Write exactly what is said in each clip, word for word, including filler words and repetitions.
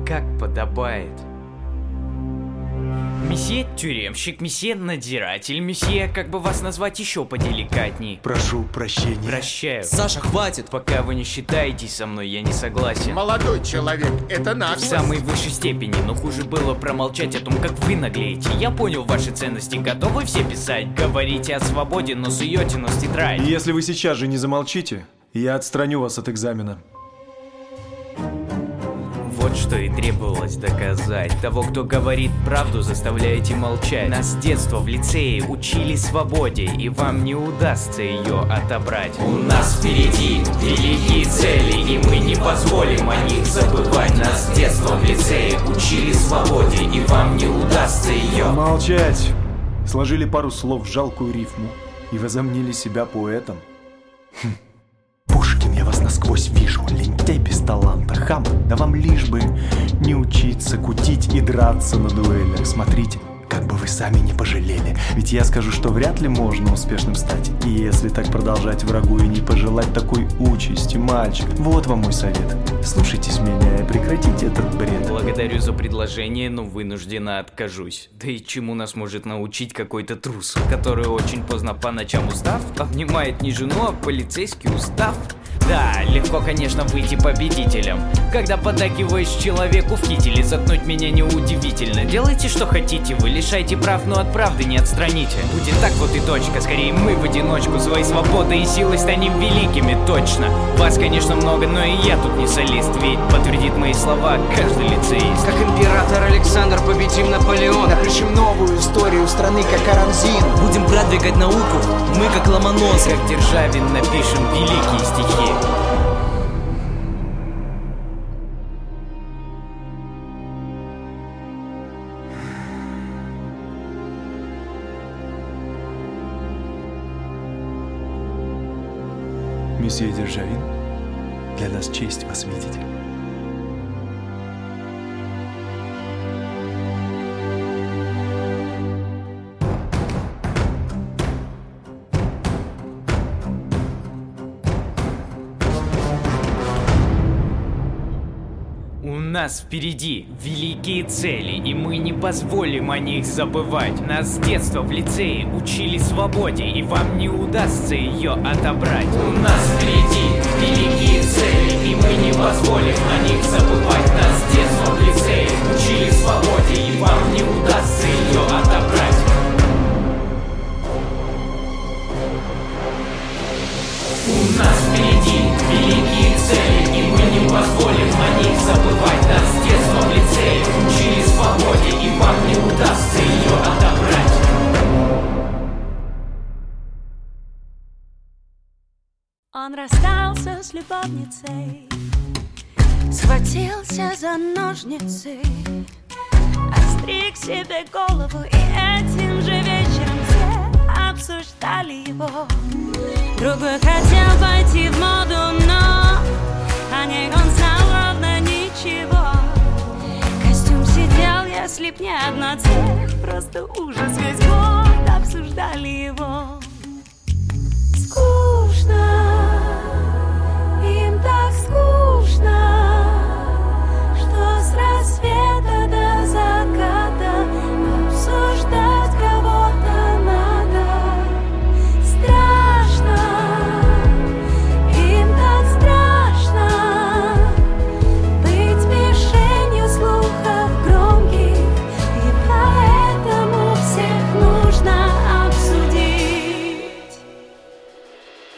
как подобает. Месье тюремщик, месье надзиратель, месье, как бы вас назвать еще поделикатней? Прошу прощения. Прощаю. Саша, хватит! Пока вы не считаетесь со мной, я не согласен. Молодой человек, это наш. В самой высшей степени, но хуже было промолчать о том, как вы наглеете. Я понял ваши ценности, готовы все писать? Говорите о свободе, но суете нос в тетрадь. И если вы сейчас же не замолчите, я отстраню вас от экзамена. Вот что и требовалось доказать. Того, кто говорит правду, заставляете молчать. Нас с детства в лицее учили свободе, и вам не удастся ее отобрать. У нас впереди великие цели, и мы не позволим о них забывать. Нас с детства в лицее учили свободе, и вам не удастся ее... Молчать! Сложили пару слов в жалкую рифму и возомнили себя поэтом. Хм. Пушкин, я вас насквозь вижу, лентяй без таланта, хам. Да вам лишь бы не учиться кутить и драться на дуэлях. Смотрите, как бы вы сами не пожалели. Ведь я скажу, что вряд ли можно успешным стать. И если так продолжать врагу и не пожелать такой участи, мальчик, вот вам мой совет. Слушайтесь меня и прекратите этот бред. Благодарю за предложение, но вынужденно откажусь. Да и чему нас может научить какой-то трус, который очень поздно по ночам устав обнимает не жену, а полицейский устав? Да, легко, конечно, выйти победителем, когда поддакиваешь человеку в кителе. Заткнуть меня неудивительно. Делайте, что хотите, вы лишайте прав, но от правды не отстраните. Будет так вот и точка, скорее мы в одиночку своей свободой и силой станем великими, точно. Вас, конечно, много, но и я тут не солист, ведь подтвердит мои слова каждый лицеист. Как император Александр победим Наполеона. Напишем новую историю страны, как Карамзин. Будем продвигать науку, мы как Ломоносов. Как Державин напишем великие стихи. Месье Державин, для нас честь вас видеть. У нас впереди великие цели, и мы не позволим о них забывать. Нас с детства в лицее учили свободе, и вам не удастся ее отобрать. У нас впереди великие цели, и мы не позволим о них забывать. Нас с детства в лицее учили свободе, и вам не удастся ее отобрать. У нас впереди великие цели, и мы не позволим о них забывать. Нас с детства в лицее учили свободе, и вам не удастся ее отобрать. Он расстался с любовницей, схватился за ножницы, остриг себе голову, и этим же вечером все обсуждали его. Другой хотел пойти в моду, но о ней он знал ровно ничего. Костюм сидел, если б не одна цель, просто ужас, весь год обсуждали его. Скучно, им так скучно, что с рассвета до заката обсуждать кого-то надо. Страшно, им так страшно быть мишенью слухов громких, и поэтому всех нужно обсудить.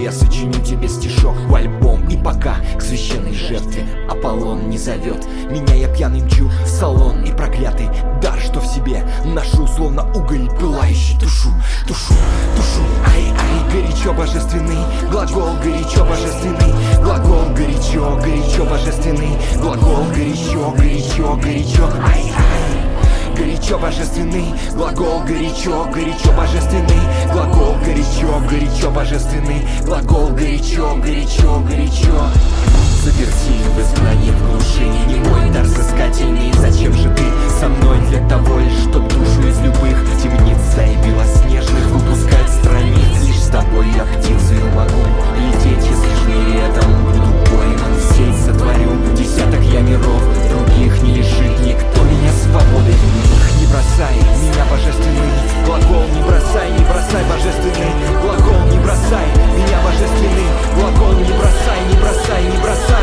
я сочиню тебе стишок в альбом. И пока к священной жертве Аполлон не зовет, меня я пьяный мчу в салон. И проклятый дар, что в себе ношу, словно уголь пылающий, тушу, тушу, тушу. Ай-ай, горячо божественный глагол, горячо божественный глагол, горячо, горячо божественный глагол, горячо, горячо, горячо. Ай-ай, горячо божественный глагол, горячо, горячо божественный глагол, горячо, горячо божественный глагол, горячо, горячо, горячо. Заперти в изгнании в глуши, не мой дар взыскательный. Зачем же ты со мной? Для того лишь, чтоб душу из любых темниц и белоснежных выпускать страниц. Лишь с тобой я птицей могу лететь, если ж в мире этом буду пойман. Сеть сотворю десяток я миров, других не лишит никто меня свободой в них. Не бросай меня, божественный глагол, не бросай, не бросай, божественный глагол, не бросай меня, божественный глагол, не бросай, не бросай, не бросай.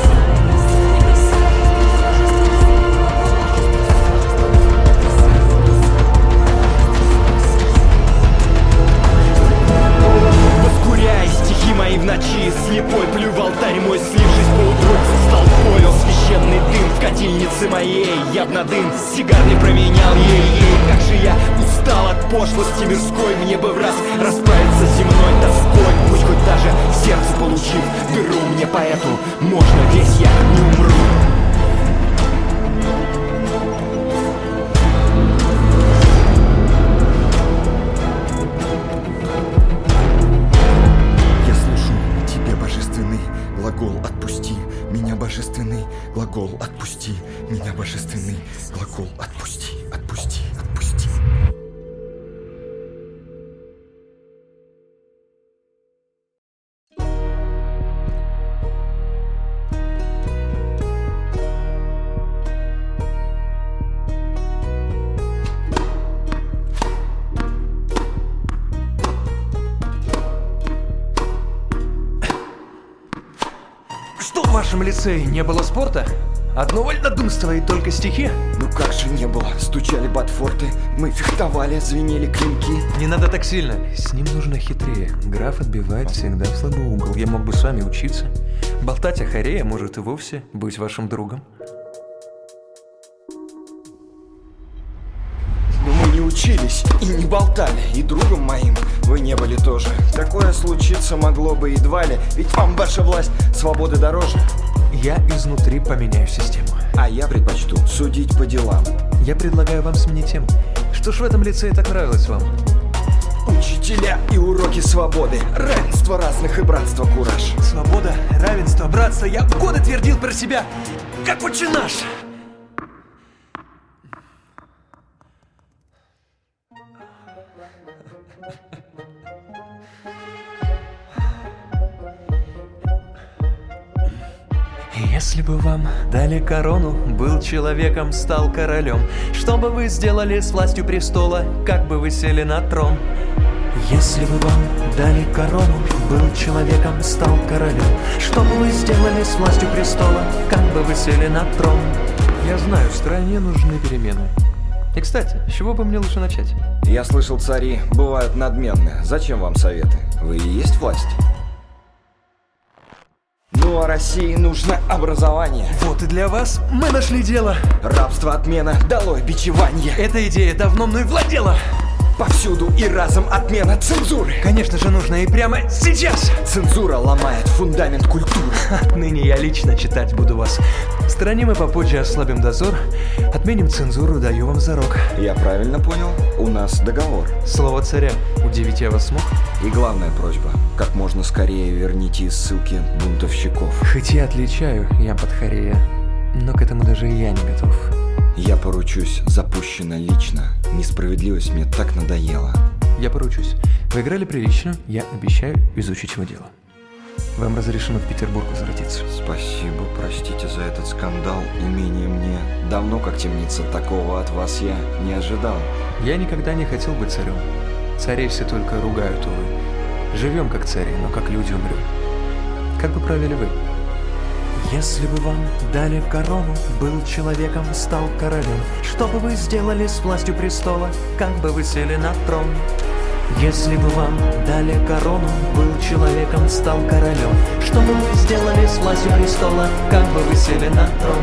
Воскуряй стихи мои в ночи, слепой плю в алтарь мой, слившись поутру с толпой. О, священный дым в котельнице моей, я б на дым сигарный променял ей-ей. Как же я устал от пошлости мирской, мне бы в раз расправиться с земной тоской. Пусть хоть даже в сердце получив дыру, мне поэту можно, весь я не умру. Я слышу тебе, божественный глагол, отпусти меня, божественный глагол, отпусти меня, божественный глагол, отпусти, отпусти, отпусти. Что в вашем лицее не было спорта? Одно вольнодумство и только стихи? Ну как же не было, стучали ботфорты, мы фехтовали, звенели клинки. Не надо так сильно, с ним нужно хитрее. Граф отбивает всегда в слабый угол. Я мог бы с вами учиться. Болтать о Хорее, может и вовсе быть вашим другом. Но мы не учились и не болтали, и другом моим вы не были тоже. Такое случиться могло бы едва ли, ведь вам ваша власть свободы дороже. Я изнутри поменяю систему. А я предпочту судить по делам. Я предлагаю вам сменить тему. Что ж в этом лицее так нравилось вам? Учителя и уроки свободы, равенство разных и братство кураж. Свобода, равенство, братство. Я годы твердил про себя, как отче наш. Если бы вам дали корону, был человеком, стал королем, что бы вы сделали с властью престола, как бы вы сели на трон? Если бы вам дали корону, был человеком, стал королем, что бы вы сделали с властью престола, как бы вы сели на трон? Я знаю, стране нужны перемены. И, кстати, с чего бы мне лучше начать? Я слышал, цари бывают надменны. Зачем вам советы? Вы и есть власть. Ну, а России нужно образование. Вот и для вас мы нашли дело. Рабство, отмена, долой бичевание. Эта идея давно мной владела. Повсюду и разом отмена цензуры. Конечно же, нужно и прямо сейчас. Цензура ломает фундамент культуры. Отныне я лично читать буду вас. В стране мы попозже ослабим дозор. Отменим цензуру, даю вам зарок. Я правильно понял? У нас договор. Слово царя. Удивить я вас смог? И главная просьба. Как можно скорее верните из ссылки бунтовщиков. Хоть я отличаю ям Подхорея, но к этому даже и я не готов. Я поручусь, запущено лично. Несправедливость мне так надоела. Я поручусь. Вы играли прилично, я обещаю изучить его дело. Вам разрешено в Петербург возвратиться. Спасибо, простите за этот скандал. Имение мне давно как темница. Такого от вас я не ожидал. Я никогда не хотел быть царем. Царей все только ругают, увы. Живем как цари, но как люди умрем. Как бы правили вы? Если бы вам дали корону, был человеком, стал королем, что бы вы сделали с властью престола, как бы вы сели на трон? Если бы вам дали корону, был человеком, стал королем, что бы вы сделали с властью престола, как бы вы сели на трон?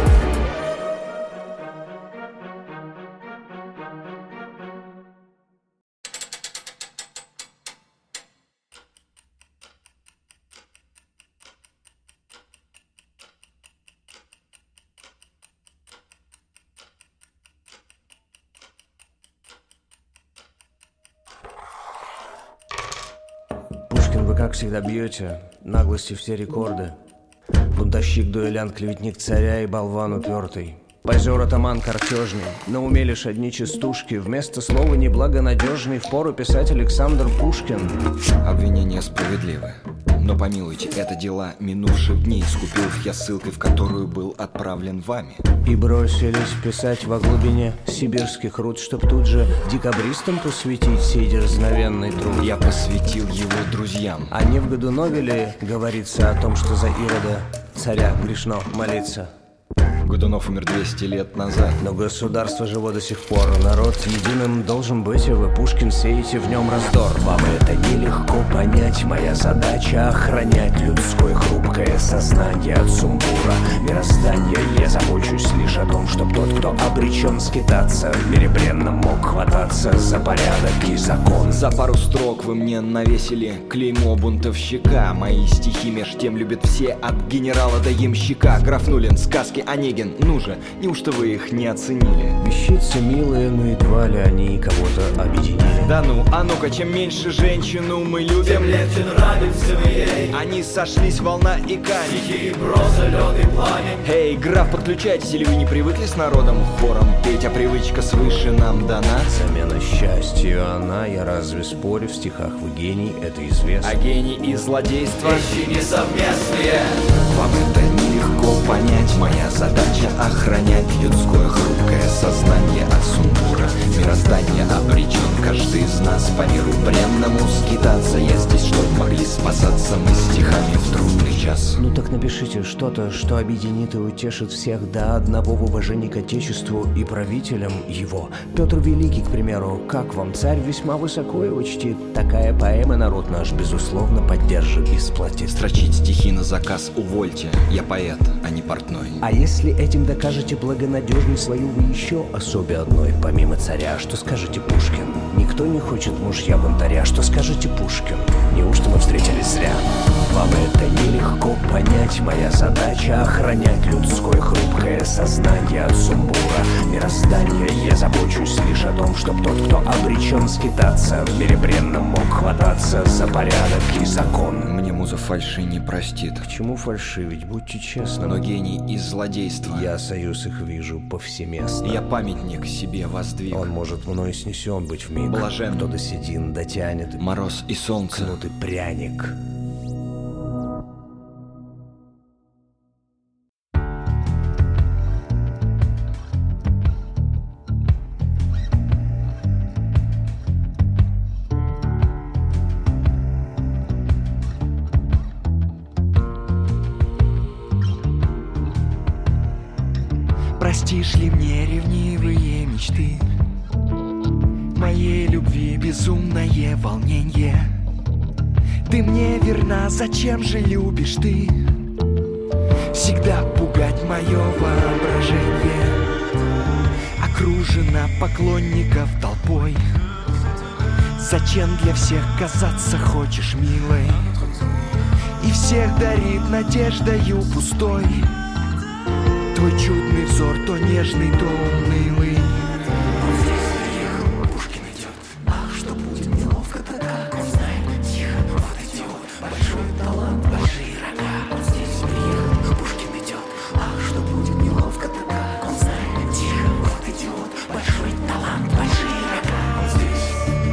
Вы, как всегда, бьете, наглости все рекорды. Бунтовщик, дуэлянт, клеветник царя и болван упертый. Позер, атаман, картежный, на уме лишь одни частушки. Вместо слова неблагонадежный впору писать Александр Пушкин. Обвинения справедливы, но помилуйте, это дела минувших дней. Скупил я ссылкой, в которую был отправлен вами. И бросились писать во глубине сибирских руд, чтоб тут же декабристам посвятить сей дерзновенный труд. Я посвятил его друзьям. А не в Годунове ли говорится о том, что за Ирода царя грешно молиться? Годунов умер двести лет назад. Но государство живо до сих пор. Народ единым должен быть, и вы, Пушкин, сеете в нем раздор. Вам это нелегко понять, моя задача охранять людское хрупкое сознание от сумбура мироздания. Я забочусь лишь о том, чтоб тот, кто обречен скитаться, в мире бренном мог хвататься за порядок и закон. За пару строк вы мне навесили клеймо бунтовщика. Мои стихи меж тем любят все, от генерала до ямщика. Граф Нулин, сказки Онегин. Ну же, неужто вы их не оценили? Вещицы милые, но едва ли они кого-то объединили. Да ну, а ну-ка, чем меньше женщину мы любим, тем легче нравимся мы ей. Они сошлись, волна и камень. Стихи, проза, лед и пламень. Эй, граф, подключайтесь, или вы не привыкли с народом хором петь, а привычка свыше нам дана? Замена счастью она, я разве спорю, в стихах вы гений, это известно. А гений и злодейство вещи несовместные. Вам это нелегко понять, моя задача охранять людское хрупкое сознание от сумбура мироздание. Обречен каждый из нас по миру бренному скитаться. Я здесь, чтоб могли спасаться мы стихами в трудный час. Ну так напишите что-то, что объединит и утешит всех до одного в уважении к Отечеству и правителям его. Петр Великий, к примеру, как вам, царь весьма высоко его чтит. Такая поэма народ наш, безусловно, поддержит и сплотит. Строчить стихи на заказ увольте, я поэт, а не портной. А если этим докажете благонадежность свою вы еще особе одной, помимо царя, что скажете, Пушкин? Никто не хочет мужья бунтаря, что скажете, Пушкин? Неужто мы встретились зря? Вам это нелегко понять, моя задача охранять людское хрупкое сознание от сумбура мироздания. Я забочусь лишь о том, чтоб тот, кто обречен скитаться, в мире бренном мог хвататься за порядок и закон. Мне муза фальши не простит. К чему фальшивить, будьте честны. Но гений и злодейство. Я союз их вижу повсеместно. Я памятник себе воздвиг. Он может мной снесен быть вмиг. Блажен. Кто доседин дотянет. Мороз и солнце. Кнут и пряник. Простишь ли мне ревнивые мечты, моей любви безумное волнение? Ты мне верна, зачем же любишь ты всегда пугать мое воображение? Окружена поклонников толпой, зачем для всех казаться хочешь милой? И всех дарит надеждою пустой твой чудный взор, то нежный, то унылый. Он здесь приехал, Пушкин идет. Ах, что будет неловко тогда, он знает, тихо, вот идет. Большой талант, большие рога. Он здесь приехал, Пушкин идет. Ах, что будет неловко тогда, он знает, тихо, вот идет. Большой талант, большие рога. Он здесь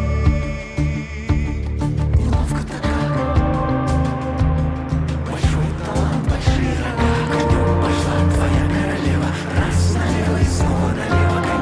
неловко тогда. Большой талант, большие рога. Пошла твоя королева, раз налево и снова налево.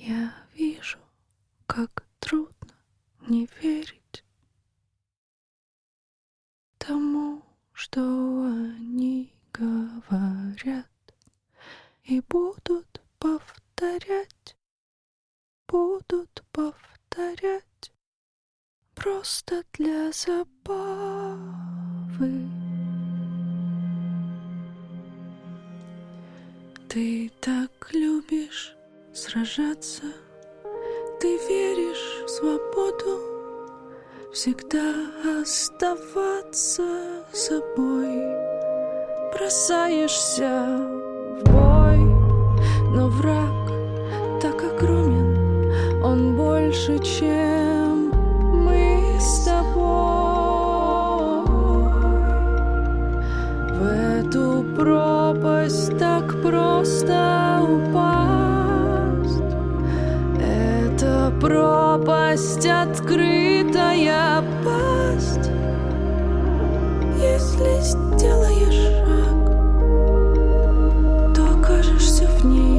Я вижу, как трудно не верить тому, что они говорят, и будут повторять, будут повторять просто для забавы. Ты так любишь сражаться, ты веришь в свободу, всегда оставаться собой. Бросаешься в бой, но враг так огромен, он больше, чем мы с тобой. В эту пропасть так просто упасть, это пропасть, открытая пасть. Если сделаешь шаг, то окажешься в ней.